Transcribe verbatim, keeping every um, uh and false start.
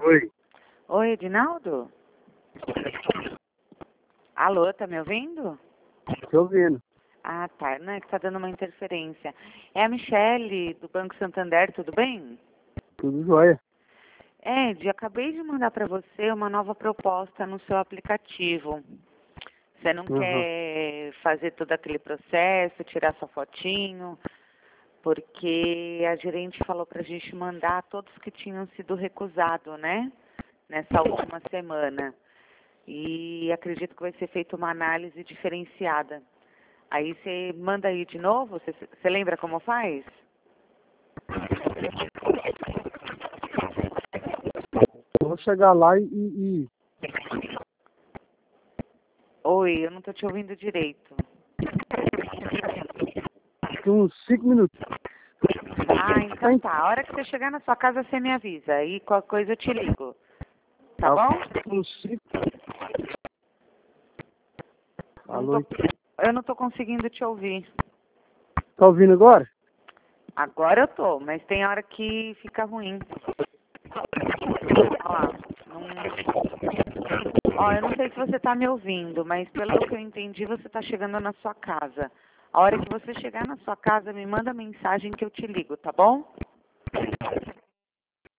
Oi. Oi, Edinaldo? Alô, tá me ouvindo? Tô ouvindo. Ah, tá. Não é que tá dando uma interferência. É a Michele, do Banco Santander, tudo bem? Tudo jóia. Ed, acabei de mandar para você uma nova proposta no seu aplicativo. Você não Uhum. quer fazer todo aquele processo, tirar sua fotinho? Porque a gerente falou para a gente mandar todos que tinham sido recusados, né? Nessa última semana. E acredito que vai ser feita uma análise diferenciada. Aí você manda aí de novo? Você, você lembra como faz? Eu vou chegar lá e, e... Oi, eu não tô te ouvindo direito. Daqui uns cinco minutos. Ah, então tá. A hora que você chegar na sua casa, você me avisa. Aí qualquer coisa eu te ligo. Tá bom? Uns cinco... Não Alô? tô, eu não tô conseguindo te ouvir. Tá ouvindo agora? Agora eu tô, mas tem hora que fica ruim. Ó lá, não... Ó, eu não sei se você tá me ouvindo, mas pelo que eu entendi, você tá chegando na sua casa. A hora que você chegar na sua casa, me manda mensagem que eu te ligo, tá bom?